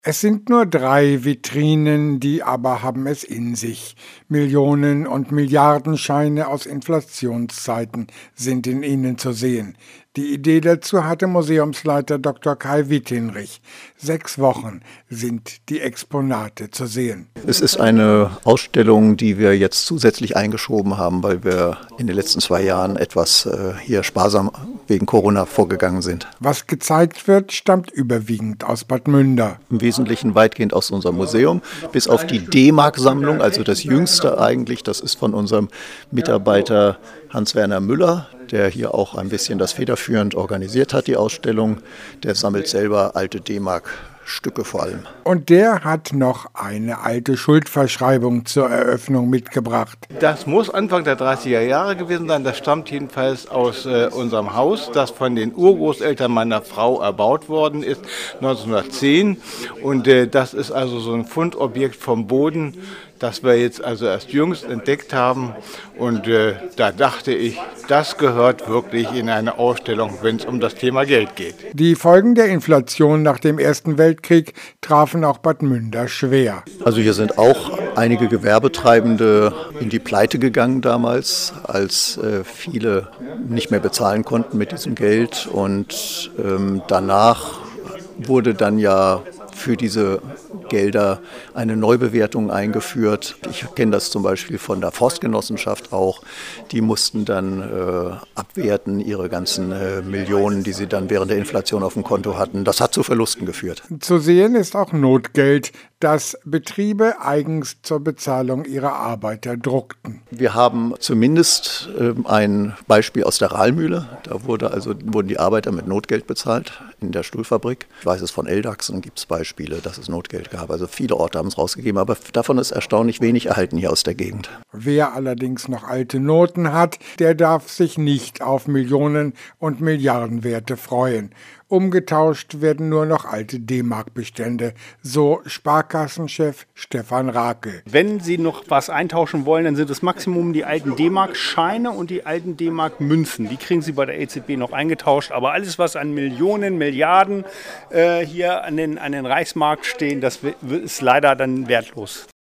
Es sind nur 3 Vitrinen, die aber haben es in sich. Millionen- und Milliardenscheine aus Inflationszeiten sind in ihnen zu sehen. Die Idee dazu hatte Museumsleiter Dr. Kai Wittinrich. 6 Wochen sind die Exponate zu sehen. Es ist eine Ausstellung, die wir jetzt zusätzlich eingeschoben haben, weil wir in den letzten 2 Jahren etwas hier sparsam wegen Corona vorgegangen sind. Was gezeigt wird, stammt überwiegend aus Bad Münder. Im Wesentlichen weitgehend aus unserem Museum, bis auf die D-Mark-Sammlung, also das jüngste eigentlich. Das ist von unserem Mitarbeiter Hans-Werner Müller, der hier auch ein bisschen das federführend organisiert hat, die Ausstellung. Der sammelt selber alte D-Mark-Stücke vor allem. Und der hat noch eine alte Schuldverschreibung zur Eröffnung mitgebracht. Das muss Anfang der 30er Jahre gewesen sein. Das stammt jedenfalls aus unserem Haus, das von den Urgroßeltern meiner Frau erbaut worden ist, 1910. Und das ist also so ein Fundobjekt vom Boden, das wir jetzt also erst jüngst entdeckt haben. Und da dachte ich, das gehört wirklich in eine Ausstellung, wenn es um das Thema Geld geht. Die Folgen der Inflation nach dem Ersten Weltkrieg trafen auch Bad Münder schwer. Also hier sind auch einige Gewerbetreibende in die Pleite gegangen damals, als viele nicht mehr bezahlen konnten mit diesem Geld. Und danach wurde dann ja für diese Gelder eine Neubewertung eingeführt. Ich kenne das zum Beispiel von der Forstgenossenschaft auch. Die mussten dann abwerten, ihre ganzen Millionen, die sie dann während der Inflation auf dem Konto hatten. Das hat zu Verlusten geführt. Zu sehen ist auch Notgeld, das Betriebe eigens zur Bezahlung ihrer Arbeiter druckten. Wir haben zumindest ein Beispiel aus der Rahlmühle. Da wurden die Arbeiter mit Notgeld bezahlt in der Stuhlfabrik. Ich weiß es von Eldachsen, gibt es Beispiele, dass es Notgeld gab. Also viele Orte haben es rausgegeben, aber davon ist erstaunlich wenig erhalten hier aus der Gegend. Wer allerdings noch alte Noten hat, der darf sich nicht auf Millionen- und Milliardenwerte freuen. Umgetauscht werden nur noch alte D-Mark-Bestände, so Sparkassenchef Stefan Rakel. Wenn Sie noch was eintauschen wollen, dann sind das Maximum die alten D-Mark-Scheine und die alten D-Mark-Münzen. Die kriegen Sie bei der EZB noch eingetauscht. Aber alles, was an Millionen, Milliarden hier an den Reichsmarkt stehen, das ist leider dann wertlos.